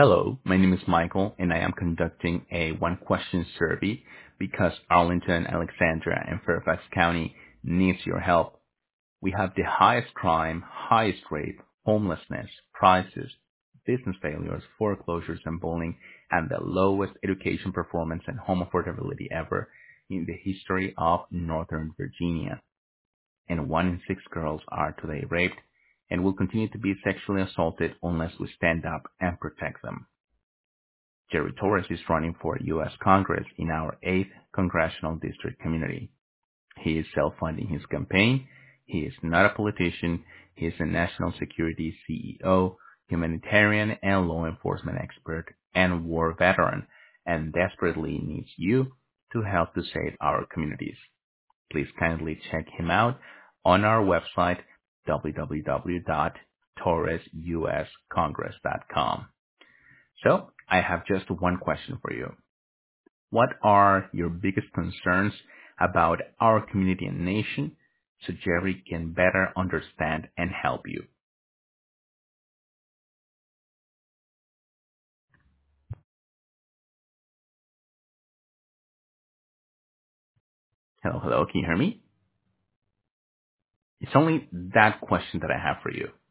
Hello, my name is Michael, and I am conducting a one-question survey because Arlington, Alexandria, and Fairfax County needs your help. We have the highest crime, highest rape, homelessness, prices, business failures, foreclosures, and bullying, and the lowest education performance and home affordability ever in the history of Northern Virginia. And 1 in 6 girls are today raped and will continue to be sexually assaulted unless we stand up and protect them. Jerry Torres is running for U.S. Congress in our 8th Congressional District community. He is self-funding his campaign. He is not a politician. He is a national security CEO, humanitarian and law enforcement expert, and war veteran, and desperately needs you to help to save our communities. Please kindly check him out on our website, www.torresuscongress.com. So, I have just one question for you. What are your biggest concerns about our community and nation so Jerry can better understand and help you? Hello, hello, can you hear me? It's only that question that I have for you.